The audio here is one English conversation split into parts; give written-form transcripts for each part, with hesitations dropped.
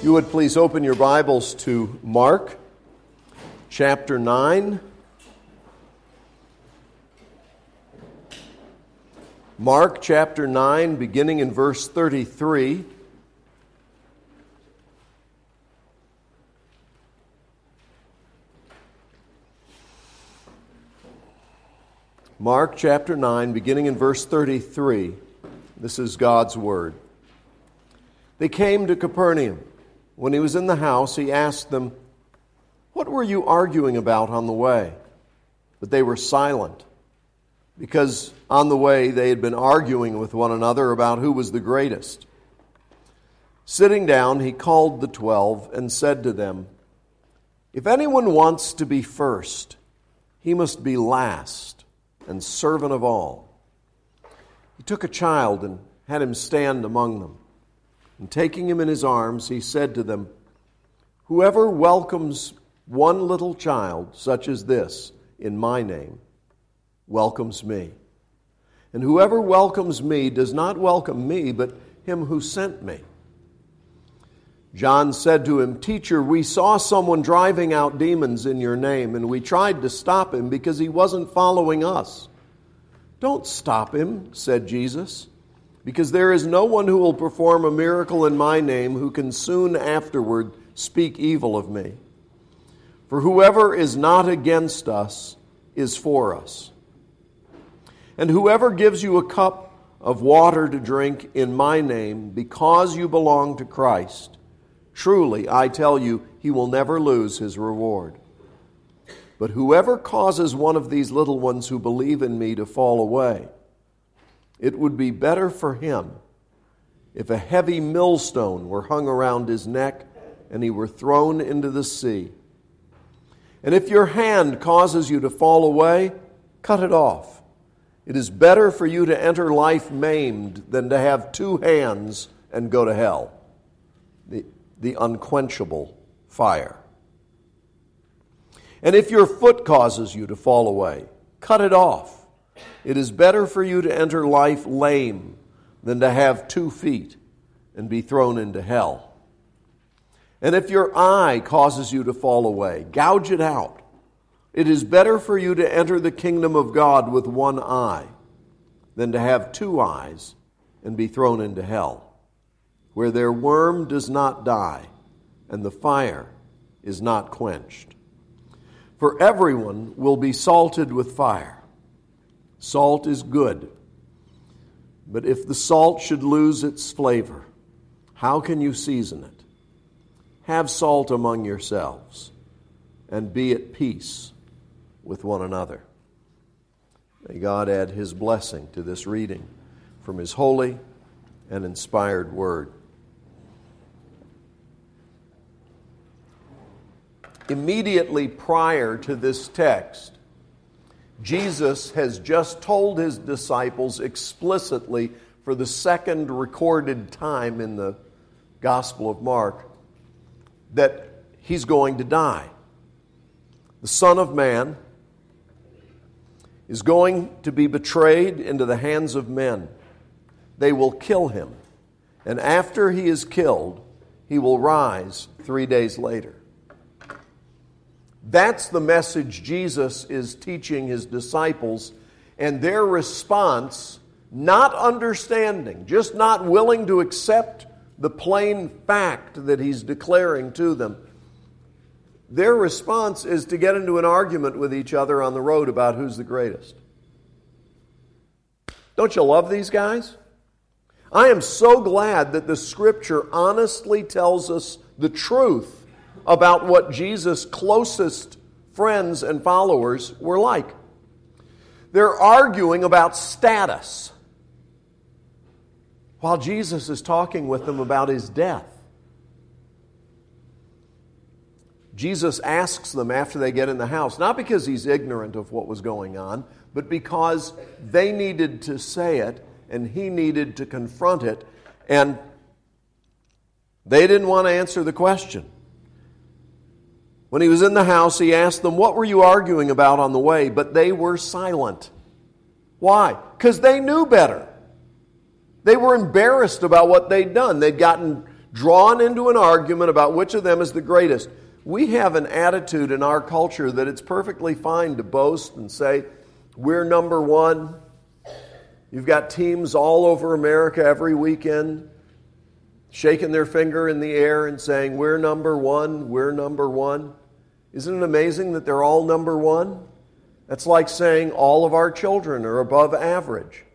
You would please open your Bibles to Mark chapter 9. Mark chapter 9, beginning in verse 33. Mark chapter 9, beginning in verse 33. This is God's Word. They came to Capernaum. When he was in the house, he asked them, "What were you arguing about on the way?" But they were silent, because on the way they had been arguing with one another about who was the greatest. Sitting down, he called the 12 and said to them, "If anyone wants to be first, he must be last and servant of all." He took a child and had him stand among them. And taking him in his arms, he said to them, "Whoever welcomes one little child, such as this, in my name, welcomes me. And whoever welcomes me does not welcome me, but him who sent me." John said to him, "Teacher, we saw someone driving out demons in your name, and we tried to stop him because he wasn't following us." "Don't stop him," said Jesus, "because there is no one who will perform a miracle in my name who can soon afterward speak evil of me. For whoever is not against us is for us. And whoever gives you a cup of water to drink in my name because you belong to Christ, truly, I tell you, he will never lose his reward. But whoever causes one of these little ones who believe in me to fall away, it would be better for him if a heavy millstone were hung around his neck and he were thrown into the sea. And if your hand causes you to fall away, cut it off. It is better for you to enter life maimed than to have two hands and go to hell, the unquenchable fire. And if your foot causes you to fall away, cut it off. It is better for you to enter life lame than to have 2 feet and be thrown into hell. And if your eye causes you to fall away, gouge it out. It is better for you to enter the kingdom of God with 1 eye than to have 2 eyes and be thrown into hell, where their worm does not die and the fire is not quenched. For everyone will be salted with fire. Salt is good, but if the salt should lose its flavor, how can you season it? Have salt among yourselves, and be at peace with one another." May God add His blessing to this reading from His holy and inspired Word. Immediately prior to this text, Jesus has just told His disciples explicitly for the second recorded time in the Gospel of Mark that He's going to die. The Son of Man is going to be betrayed into the hands of men. They will kill Him. And after He is killed, He will rise 3 days later. That's the message Jesus is teaching His disciples, and their response, not understanding, just not willing to accept the plain fact that He's declaring to them. Their response is to get into an argument with each other on the road about who's the greatest. Don't you love these guys? I am so glad that the Scripture honestly tells us the truth about what Jesus' closest friends and followers were like. They're arguing about status, while Jesus is talking with them about His death. Jesus asks them after they get in the house, not because He's ignorant of what was going on, but because they needed to say it and He needed to confront it, and they didn't want to answer the question. When He was in the house, He asked them, "What were you arguing about on the way?" But they were silent. Why? Because they knew better. They were embarrassed about what they'd done. They'd gotten drawn into an argument about which of them is the greatest. We have an attitude in our culture that it's perfectly fine to boast and say, we're number one. You've got teams all over America every weekend shaking their finger in the air and saying, we're number one, we're number one. Isn't it amazing that they're all number one? That's like saying all of our children are above average.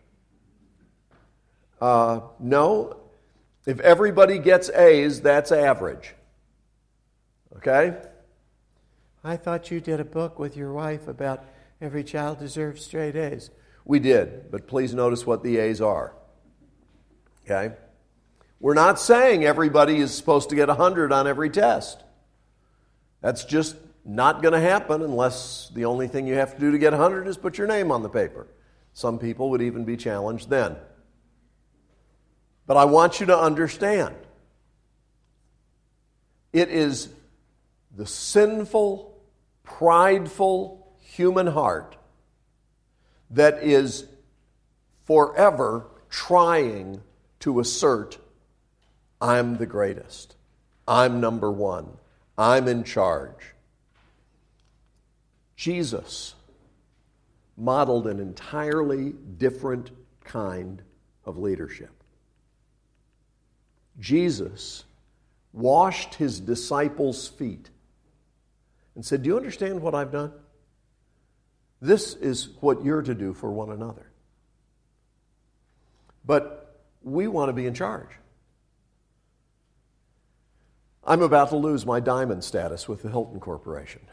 No. If everybody gets A's, that's average. Okay? I thought you did a book with your wife about every child deserves straight A's. We did, but please notice what the A's are. Okay? We're not saying everybody is supposed to get 100 on every test. That's just not going to happen unless the only thing you have to do to get 100 is put your name on the paper. Some people would even be challenged then. But I want you to understand, it is the sinful, prideful human heart that is forever trying to assert, I'm the greatest. I'm number one. I'm in charge. Jesus modeled an entirely different kind of leadership. Jesus washed his disciples' feet and said, do you understand what I've done? This is what you're to do for one another. But we want to be in charge. I'm about to lose my diamond status with the Hilton Corporation.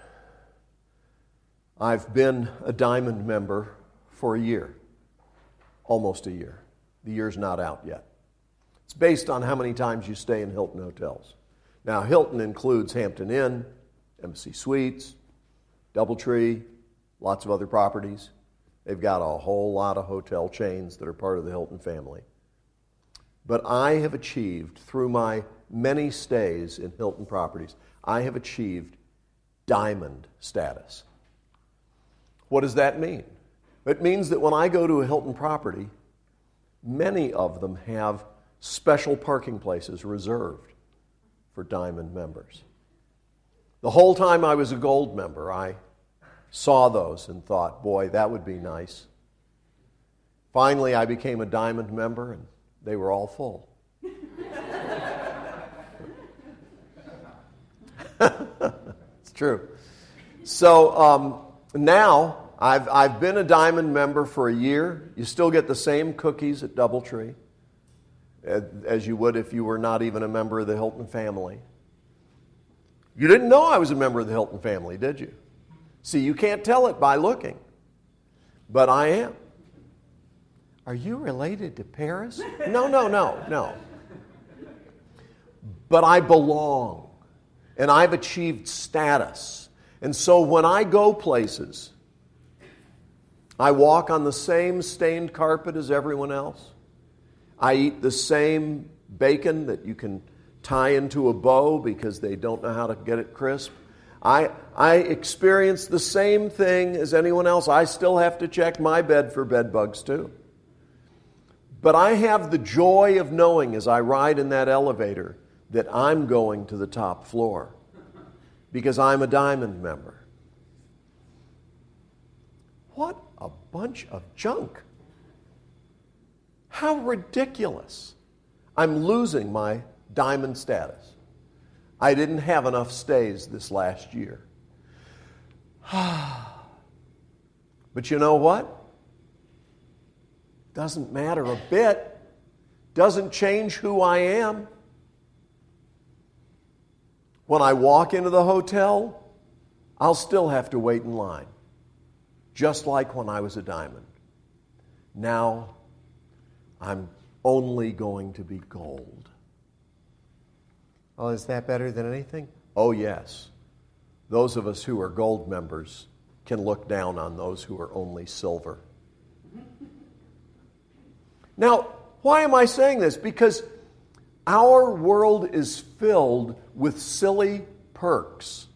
I've been a diamond member for a year, almost a year. The year's not out yet. It's based on how many times you stay in Hilton hotels. Now, Hilton includes Hampton Inn, Embassy Suites, DoubleTree, lots of other properties. They've got a whole lot of hotel chains that are part of the Hilton family. But I have achieved, through my many stays in Hilton properties, I have achieved diamond status. What does that mean? It means that when I go to a Hilton property, many of them have special parking places reserved for diamond members. The whole time I was a gold member, I saw those and thought, boy, that would be nice. Finally, I became a diamond member, and they were all full. It's true. So now, I've been a diamond member for a year. You still get the same cookies at DoubleTree as you would if you were not even a member of the Hilton family. You didn't know I was a member of the Hilton family, did you? See, you can't tell it by looking. But I am. Are you related to Paris? No. But I belong. And I've achieved status. And so when I go places, I walk on the same stained carpet as everyone else. I eat the same bacon that you can tie into a bow because they don't know how to get it crisp. I experience the same thing as anyone else. I still have to check my bed for bed bugs too. But I have the joy of knowing as I ride in that elevator that I'm going to the top floor because I'm a diamond member. What a bunch of junk. How ridiculous. I'm losing my diamond status. I didn't have enough stays this last year. But you know what? Doesn't matter a bit. Doesn't change who I am. When I walk into the hotel, I'll still have to wait in line. Just like when I was a diamond. Now, I'm only going to be gold. Oh, is that better than anything? Oh, yes. Those of us who are gold members can look down on those who are only silver. Now, why am I saying this? Because our world is filled with silly perks.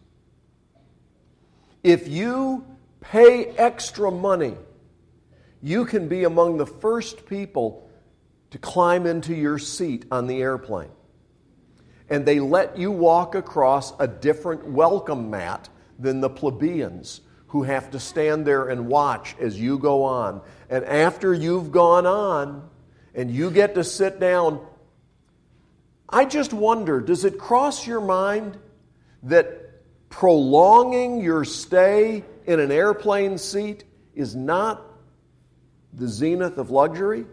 If you pay extra money, you can be among the first people to climb into your seat on the airplane. and they let you walk across a different welcome mat than the plebeians who have to stand there and watch as you go on. And after you've gone on and you get to sit down, I just wonder, does it cross your mind that prolonging your stay in an airplane seat is not the zenith of luxury?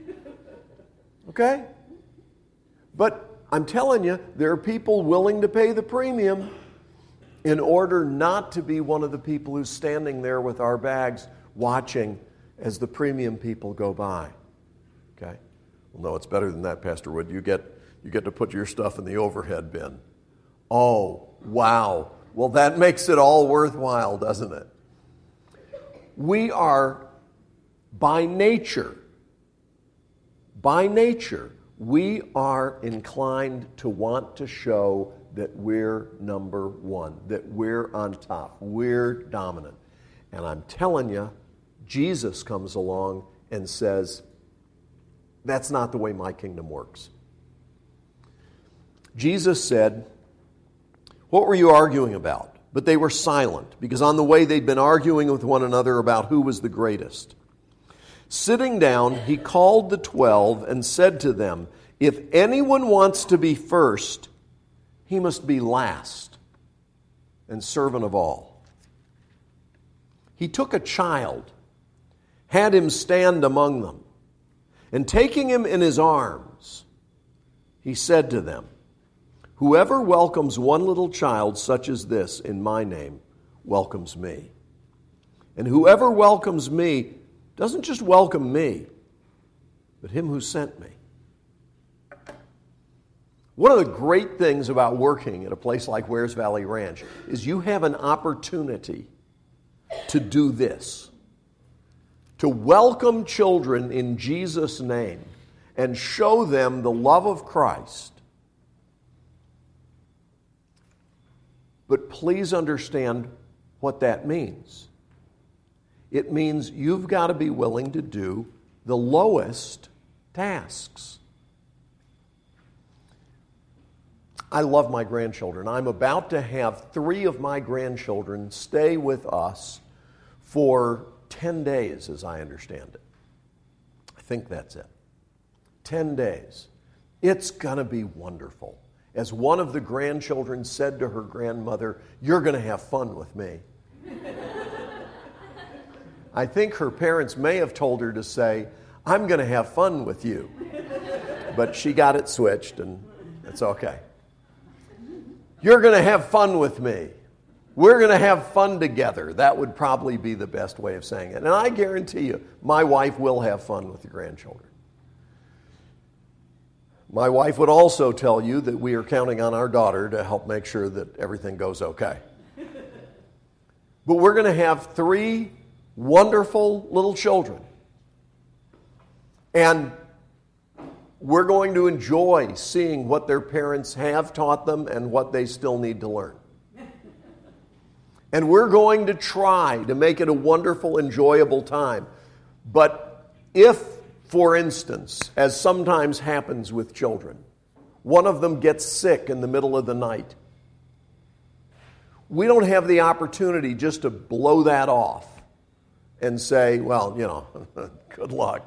Okay? But I'm telling you, there are people willing to pay the premium in order not to be one of the people who's standing there with our bags watching as the premium people go by. Okay? Well, no, it's better than that, Pastor Wood. You get to put your stuff in the overhead bin. Oh, wow. Well, that makes it all worthwhile, doesn't it? We are, by nature, we are inclined to want to show that we're number one, that we're on top, we're dominant. And I'm telling you, Jesus comes along and says, that's not the way my kingdom works. Jesus said, what were you arguing about? But they were silent, because on the way they'd been arguing with one another about who was the greatest. Sitting down, he called the 12 and said to them, if anyone wants to be first, he must be last and servant of all. He took a child, had him stand among them, and taking him in his arms, he said to them, whoever welcomes one little child such as this in my name welcomes me. And whoever welcomes me doesn't just welcome me, but him who sent me. One of the great things about working at a place like Wears Valley Ranch is you have an opportunity to do this, to welcome children in Jesus' name and show them the love of Christ. But please understand what that means. It means you've got to be willing to do the lowest tasks. I love my grandchildren. I'm about to have 3 of my grandchildren stay with us for 10 days, as I understand it. I think that's it. 10 days. It's going to be wonderful. As one of the grandchildren said to her grandmother, you're going to have fun with me. I think her parents may have told her to say, I'm going to have fun with you. But she got it switched, and it's okay. You're going to have fun with me. We're going to have fun together. That would probably be the best way of saying it. And I guarantee you, my wife will have fun with the grandchildren. My wife would also tell you that we are counting on our daughter to help make sure that everything goes okay. But we're going to have 3 wonderful little children. And we're going to enjoy seeing what their parents have taught them and what they still need to learn. And we're going to try to make it a wonderful, enjoyable time. But if, for instance, as sometimes happens with children, one of them gets sick in the middle of the night, we don't have the opportunity just to blow that off and say, well, good luck.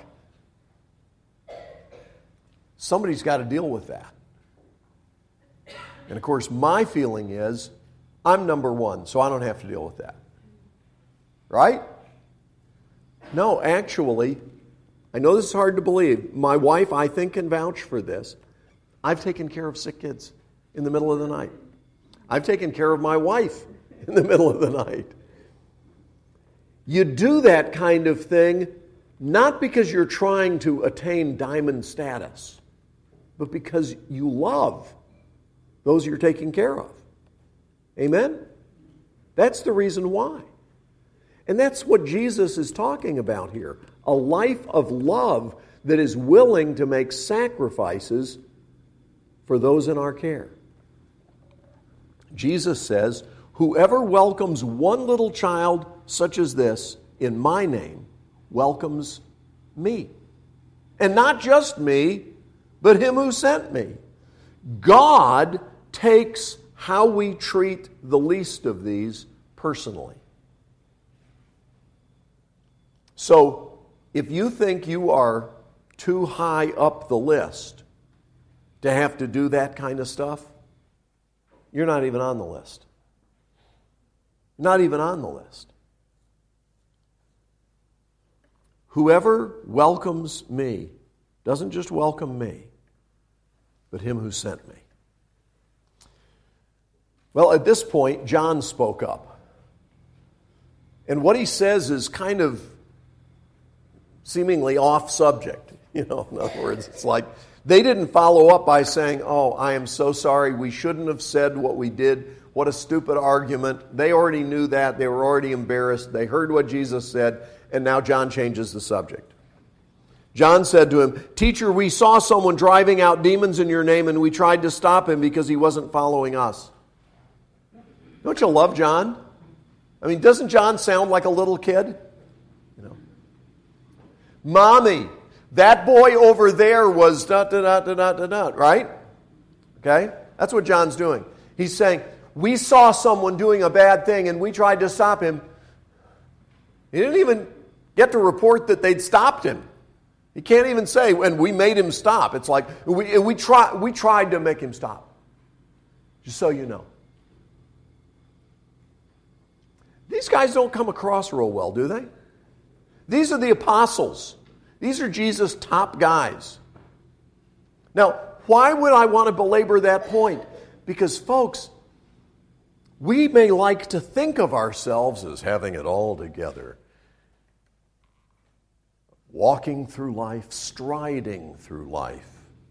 Somebody's got to deal with that. And of course, my feeling is, I'm number one, so I don't have to deal with that. Right? No, actually, I know this is hard to believe. My wife, I think, can vouch for this. I've taken care of sick kids in the middle of the night. I've taken care of my wife in the middle of the night. You do that kind of thing not because you're trying to attain diamond status, but because you love those you're taking care of. Amen? That's the reason why. And that's what Jesus is talking about here. A life of love that is willing to make sacrifices for those in our care. Jesus says, whoever welcomes one little child such as this in my name welcomes me. And not just me, but him who sent me. God takes how we treat the least of these personally. So, if you think you are too high up the list to have to do that kind of stuff, you're not even on the list. Not even on the list. Whoever welcomes me doesn't just welcome me, but him who sent me. Well, at this point, John spoke up. And what he says is kind of seemingly off subject. In other words, it's like they didn't follow up by saying, "Oh, I am so sorry, we shouldn't have said what we did. What a stupid argument." They already knew that. They were already embarrassed. They heard what Jesus said, and now John changes the subject. John said to him, "Teacher, we saw someone driving out demons in your name, and we tried to stop him because he wasn't following us." Don't you love John? I mean, doesn't John sound like a little kid? Mommy, that boy over there was right? Okay? That's what John's doing. He's saying, we saw someone doing a bad thing and we tried to stop him. He didn't even get to report that they'd stopped him. He can't even say, and we made him stop. It's like, we tried to make him stop. Just so you know. These guys don't come across real well, do they? These are the apostles. These are Jesus' top guys. Now, why would I want to belabor that point? Because, folks, we may like to think of ourselves as having it all together. Walking through life, striding through life,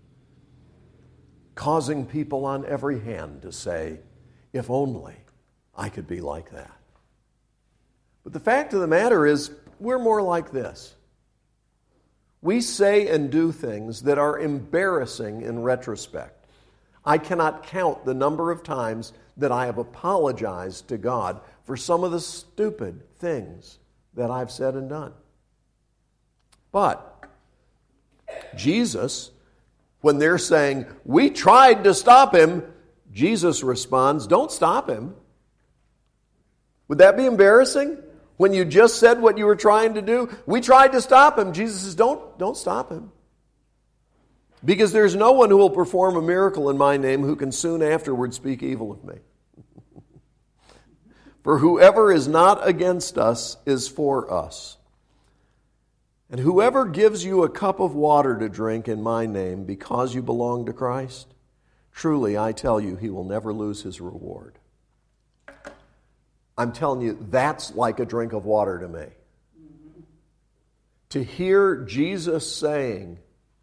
causing people on every hand to say, if only I could be like that. But the fact of the matter is, we're more like this. We say and do things that are embarrassing in retrospect. I cannot count the number of times that I have apologized to God for some of the stupid things that I've said and done. But Jesus, when they're saying, we tried to stop him, Jesus responds, don't stop him. Would that be embarrassing? When you just said what you were trying to do? We tried to stop him. Jesus says, don't stop him. Because there's no one who will perform a miracle in my name who can soon afterward speak evil of me. For whoever is not against us is for us. And whoever gives you a cup of water to drink in my name because you belong to Christ, truly I tell you, he will never lose his reward. I'm telling you, that's like a drink of water to me. To hear Jesus saying,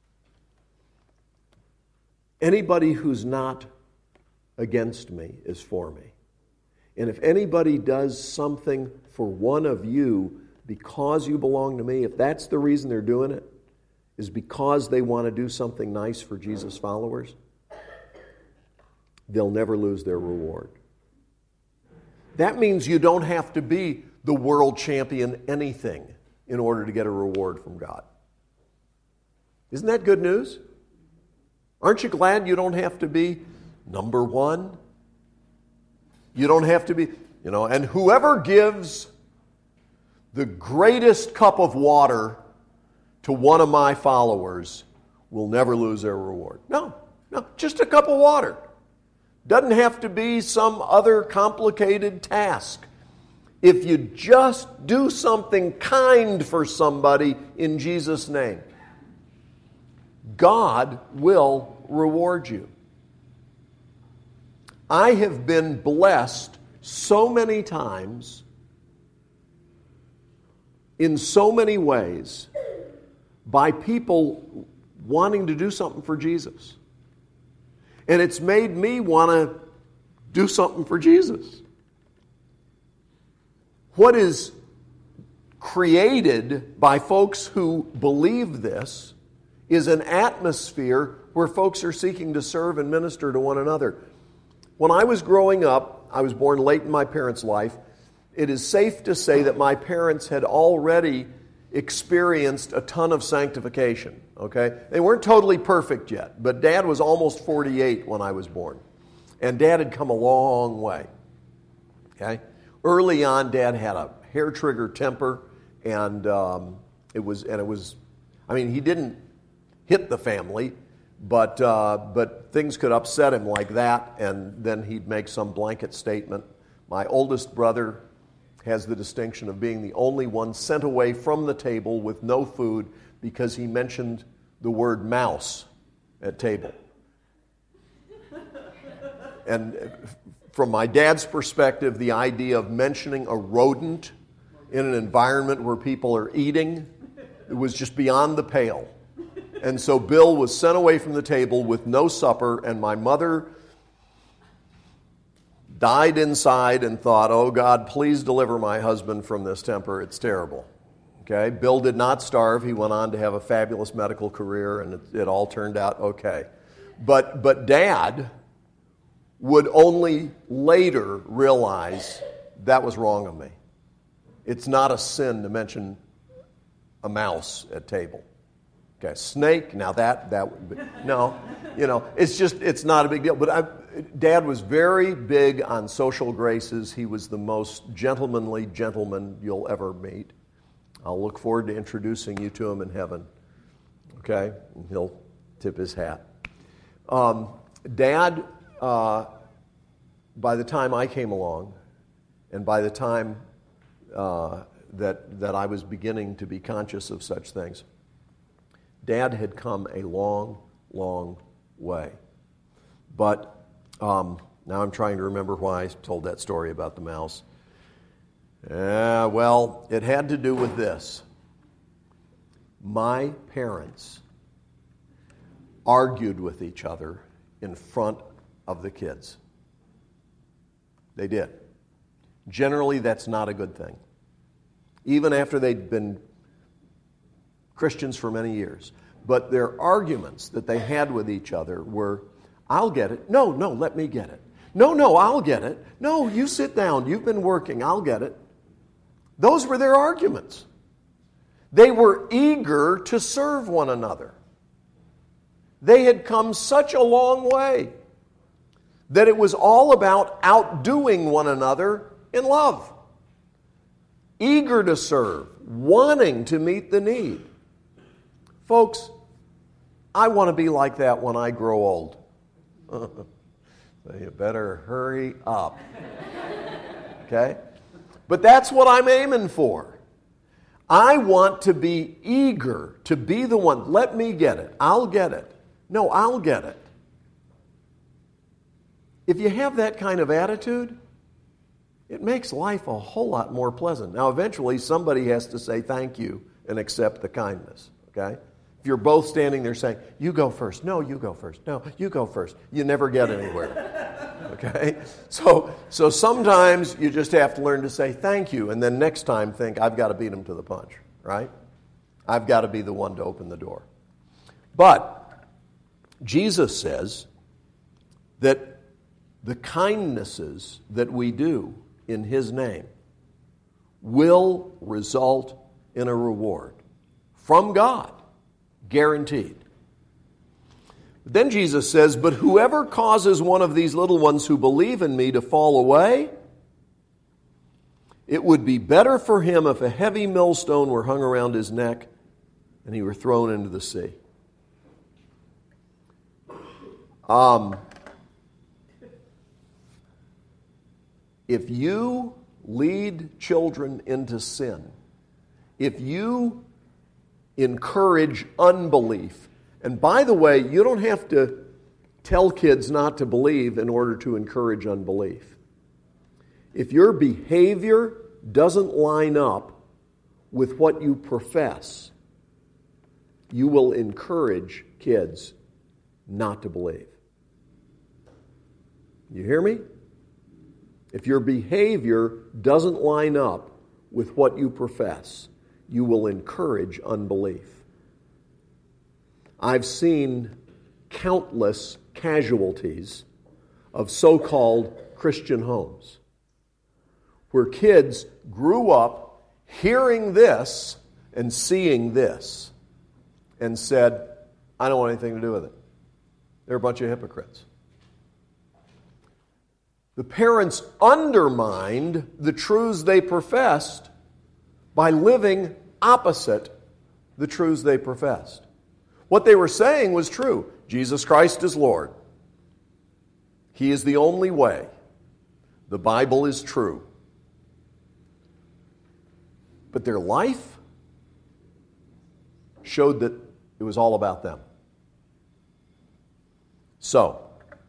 anybody who's not against me is for me. And if anybody does something for one of you because you belong to me, if that's the reason they're doing it, is because they want to do something nice for Jesus' followers, they'll never lose their reward. That means you don't have to be the world champion anything in order to get a reward from God. Isn't that good news? Aren't you glad you don't have to be number one? You don't have to be, and whoever gives the greatest cup of water to one of my followers will never lose their reward. No, just a cup of water. Doesn't have to be some other complicated task. If you just do something kind for somebody in Jesus' name, God will reward you. I have been blessed so many times, in so many ways, by people wanting to do something for Jesus. And it's made me want to do something for Jesus. What is created by folks who believe this is an atmosphere where folks are seeking to serve and minister to one another. When I was growing up, I was born late in my parents' life. It is safe to say that my parents had already experienced a ton of sanctification. okay? They weren't totally perfect yet, but Dad was almost 48 when I was born. And Dad had come a long way, okay? Early on, Dad had a hair-trigger temper, and he didn't hit the family, but things could upset him like that, and then he'd make some blanket statement. My oldest brother has the distinction of being the only one sent away from the table with no food because he mentioned the word mouse at table. And from my dad's perspective, the idea of mentioning a rodent in an environment where people are eating, it was just beyond the pale. And so Bill was sent away from the table with no supper, and my mother died inside and thought, oh God, please deliver my husband from this temper. It's terrible. Okay, Bill did not starve. He went on to have a fabulous medical career, and it all turned out okay. But Dad would only later realize that was wrong of me. It's not a sin to mention a mouse at table. Okay, snake, now that would be, no, it's not a big deal. But Dad was very big on social graces. He was the most gentlemanly gentleman you'll ever meet. I'll look forward to introducing you to him in heaven. Okay, and he'll tip his hat. Dad, by the time I came along, and by the time that I was beginning to be conscious of such things, Dad had come a long, long way. But now I'm trying to remember why I told that story about the mouse. Well, it had to do with this. My parents argued with each other in front of the kids. They did. Generally, that's not a good thing. Even after they'd been Christians for many years. But their arguments that they had with each other were, I'll get it. No, let me get it. No, I'll get it. No, you sit down. You've been working. I'll get it. Those were their arguments. They were eager to serve one another. They had come such a long way that it was all about outdoing one another in love. Eager to serve, wanting to meet the need. Folks, I want to be like that when I grow old. So you better hurry up. Okay? But that's what I'm aiming for. I want to be eager to be the one. Let me get it. I'll get it. No, I'll get it. If you have that kind of attitude, it makes life a whole lot more pleasant. Now, eventually, somebody has to say thank you and accept the kindness. Okay? If you're both standing there saying, you go first. No, you go first. No, you go first. You never get anywhere. Okay? So sometimes you just have to learn to say thank you, and then next time think, I've got to beat him to the punch, right? I've got to be the one to open the door. But Jesus says that the kindnesses that we do in His name will result in a reward from God, guaranteed. But then Jesus says, but whoever causes one of these little ones who believe in me to fall away, it would be better for him if a heavy millstone were hung around his neck and he were thrown into the sea. If you lead children into sin, if you encourage unbelief, and by the way, you don't have to tell kids not to believe in order to encourage unbelief. If your behavior doesn't line up with what you profess, you will encourage kids not to believe. You hear me? If your behavior doesn't line up with what you profess, you will encourage unbelief. I've seen countless casualties of so-called Christian homes where kids grew up hearing this and seeing this and said, I don't want anything to do with it. They're a bunch of hypocrites. The parents undermined the truths they professed by living opposite the truths they professed. What they were saying was true. Jesus Christ is Lord. He is the only way. The Bible is true. But their life showed that it was all about them. So,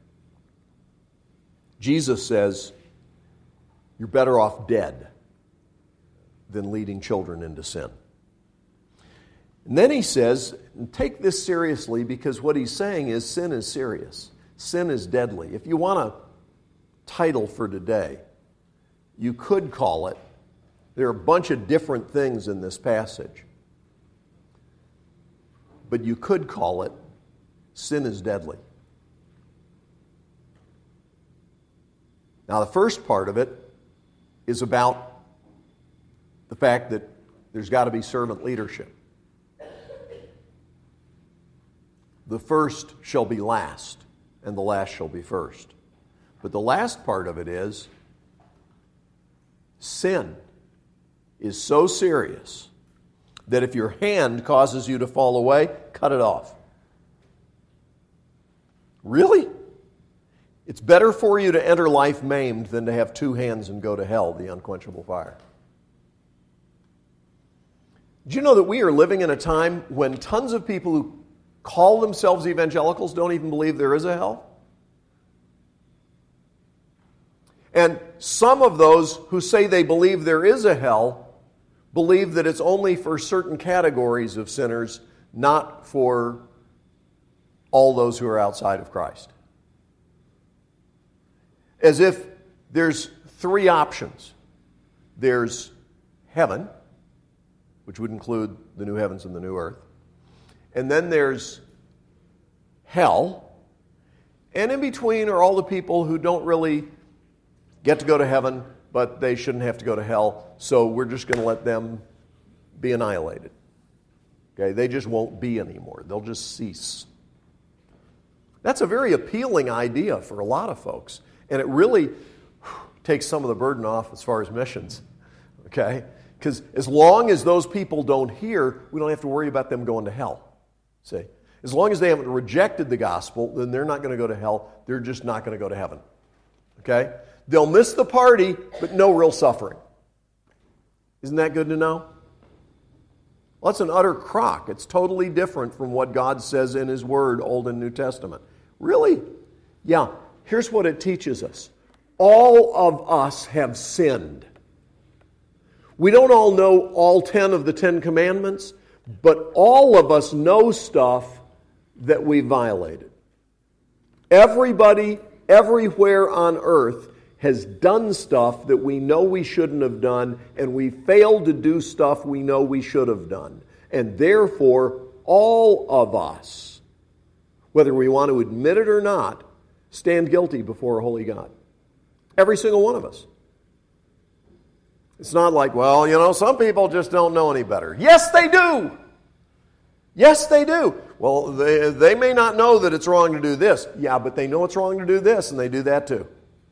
Jesus says, you're better off dead than leading children into sin. And then he says, and take this seriously, because what he's saying is sin is serious. Sin is deadly. If you want a title for today, you could call it, there are a bunch of different things in this passage, but you could call it, sin is deadly. Now, the first part of it is about the fact that there's got to be servant leadership. The first shall be last, and the last shall be first. But the last part of it is, sin is so serious that if your hand causes you to fall away, cut it off. Really? It's better for you to enter life maimed than to have two hands and go to hell, the unquenchable fire. Do you know that we are living in a time when tons of people who call themselves evangelicals don't even believe there is a hell? And some of those who say they believe there is a hell believe that it's only for certain categories of sinners, not for all those who are outside of Christ. As if there's three options. There's heaven, which would include the new heavens and the new earth. And then there's hell. And in between are all the people who don't really get to go to heaven, but they shouldn't have to go to hell, so we're just going to let them be annihilated. Okay, they just won't be anymore. They'll just cease. That's a very appealing idea for a lot of folks. And it really takes some of the burden off as far as missions, okay? Because as long as those people don't hear, we don't have to worry about them going to hell, see? As long as they haven't rejected the gospel, then they're not going to go to hell. They're just not going to go to heaven, okay? They'll miss the party, but no real suffering. Isn't that good to know? Well, that's an utter crock. It's totally different from what God says in His Word, Old and New Testament. Really? Yeah. Here's what it teaches us. All of us have sinned. We don't all know all 10 of the 10 commandments, but all of us know stuff that we violated. Everybody, everywhere on earth has done stuff that we know we shouldn't have done, and we failed to do stuff we know we should have done. And therefore, all of us, whether we want to admit it or not, stand guilty before a holy God. Every single one of us. It's not like, well, you know, some people just don't know any better. Yes, they do. Yes, they do. Well, they may not know that it's wrong to do this. Yeah, but they know it's wrong to do this, and they do that too.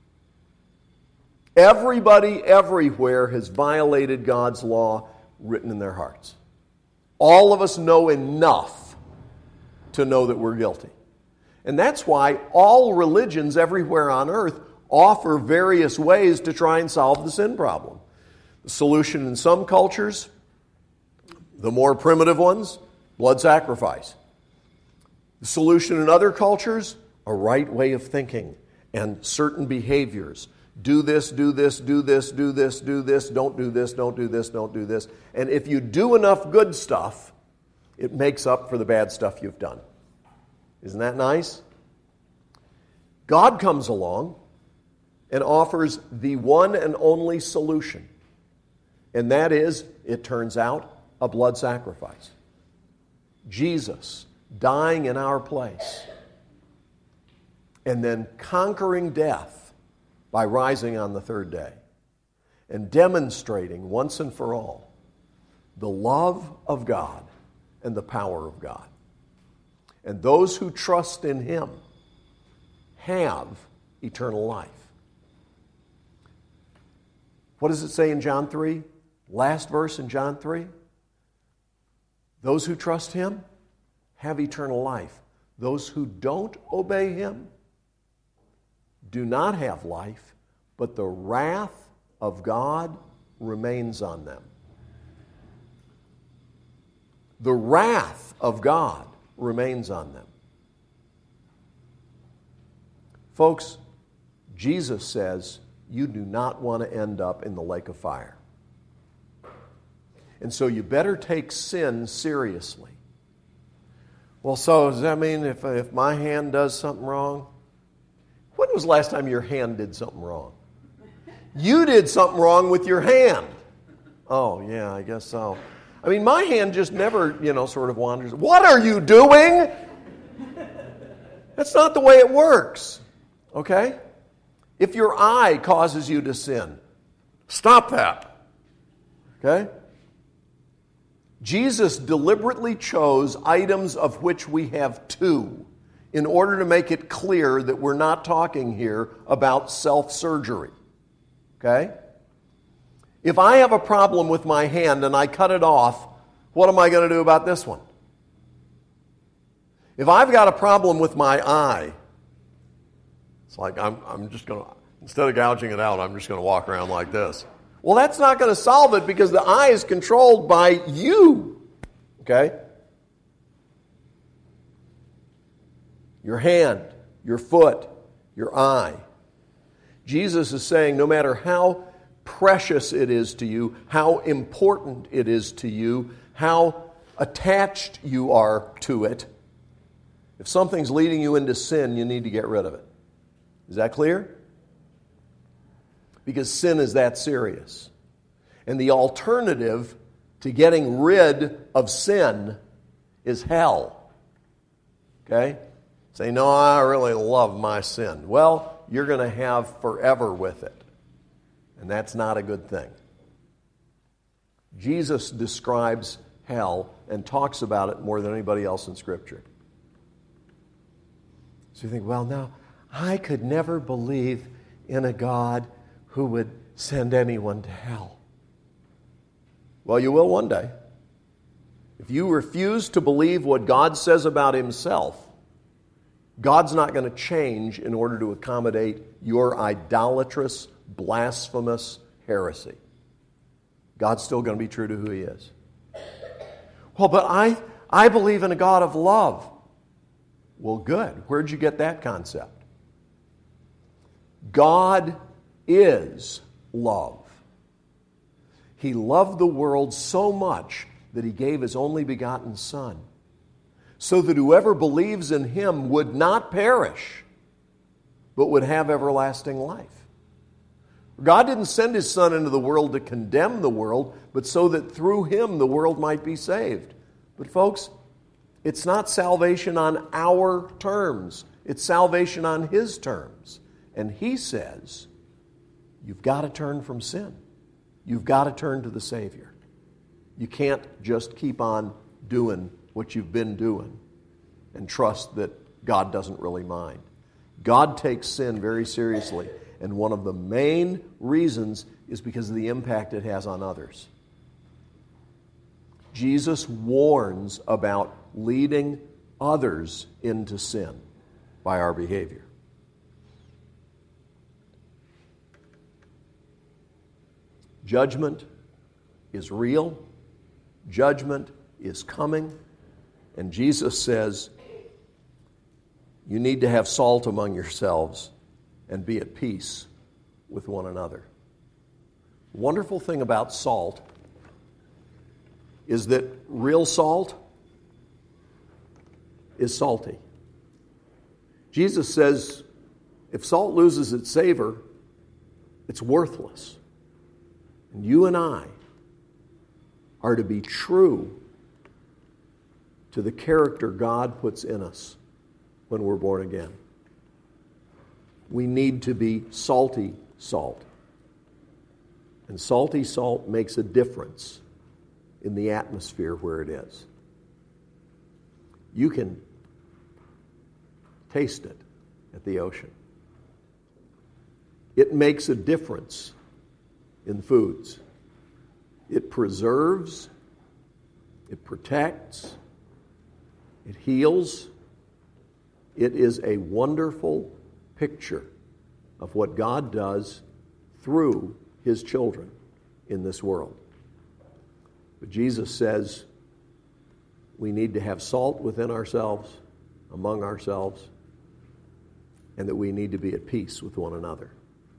Everybody everywhere has violated God's law written in their hearts. All of us know enough to know that we're guilty. And that's why all religions everywhere on earth offer various ways to try and solve the sin problem. The solution in some cultures, the more primitive ones, blood sacrifice. The solution in other cultures, a right way of thinking and certain behaviors. Do this, do this, do this, do this, do this, don't do this, don't do this, don't do this. And if you do enough good stuff, it makes up for the bad stuff you've done. Isn't that nice? God comes along and offers the one and only solution. And that is, it turns out, a blood sacrifice. Jesus dying in our place and then conquering death by rising on the third day and demonstrating once and for all the love of God and the power of God. And those who trust in Him have eternal life. What does it say in John 3? Last verse in John 3. Those who trust Him have eternal life. Those who don't obey Him do not have life, but the wrath of God remains on them. The wrath of God remains on them. Folks, Jesus says you do not want to end up in the lake of fire. And so you better take sin seriously. Well, so does that mean if my hand does something wrong? When was the last time your hand did something wrong? You did something wrong with your hand. Oh, yeah, I guess so. I mean, my hand just never, sort of wanders. What are you doing? That's not the way it works. Okay? If your eye causes you to sin, stop that. Okay? Jesus deliberately chose items of which we have two in order to make it clear that we're not talking here about self-surgery. Okay? If I have a problem with my hand and I cut it off, what am I going to do about this one? If I've got a problem with my eye, it's like I'm just going to, instead of gouging it out, I'm just going to walk around like this. Well, that's not going to solve it because the eye is controlled by you. Okay? Your hand, your foot, your eye. Jesus is saying no matter how precious it is to you, how important it is to you, how attached you are to it, if something's leading you into sin, you need to get rid of it. Is that clear? Because sin is that serious. And the alternative to getting rid of sin is hell. Okay? Say, no, I really love my sin. Well, you're going to have forever with it. And that's not a good thing. Jesus describes hell and talks about it more than anybody else in Scripture. So you think, well, now, I could never believe in a God who would send anyone to hell. Well, you will one day. If you refuse to believe what God says about Himself, God's not going to change in order to accommodate your idolatrous, blasphemous heresy. God's still going to be true to who He is. Well, but I believe in a God of love. Well, good. Where'd you get that concept? God is love. He loved the world so much that He gave His only begotten Son, so that whoever believes in Him would not perish, but would have everlasting life. God didn't send His Son into the world to condemn the world, but so that through Him the world might be saved. But folks, it's not salvation on our terms. It's salvation on His terms. And He says, you've got to turn from sin. You've got to turn to the Savior. You can't just keep on doing what you've been doing and trust that God doesn't really mind. God takes sin very seriously, and one of the main reasons is because of the impact it has on others. Jesus warns about leading others into sin by our behavior. Judgment is real. Judgment is coming. And Jesus says, you need to have salt among yourselves and be at peace with one another. The wonderful thing about salt is that real salt is salty. Jesus says, if salt loses its savor, it's worthless. And you and I are to be true to the character God puts in us when we're born again. We need to be salty salt. And salty salt makes a difference in the atmosphere where it is. You can Taste it at the ocean. It makes a difference in foods. It preserves, it protects, it heals. It is a wonderful picture of what God does through His children in this world. But Jesus says we need to have salt within ourselves, among ourselves, and that we need to be at peace with one another.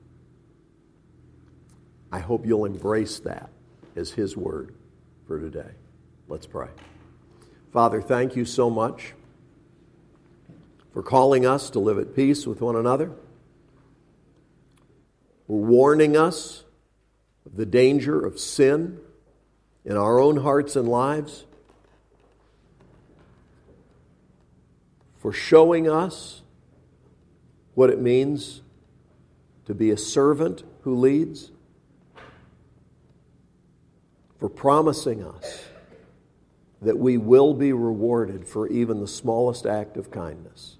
I hope you'll embrace that as His word for today. Let's pray. Father, thank you so much for calling us to live at peace with one another, for warning us of the danger of sin in our own hearts and lives, for showing us what it means to be a servant who leads, for promising us that we will be rewarded for even the smallest act of kindness.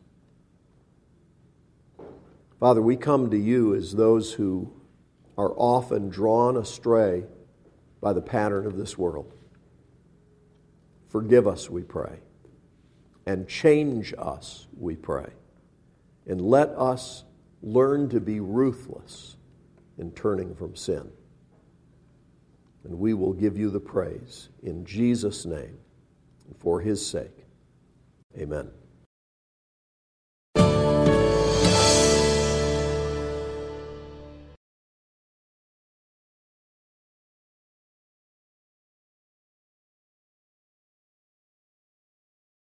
Father, we come to you as those who are often drawn astray by the pattern of this world. Forgive us, we pray, and change us, we pray, and let us learn to be ruthless in turning from sin. And we will give you the praise in Jesus' name and for His sake. Amen.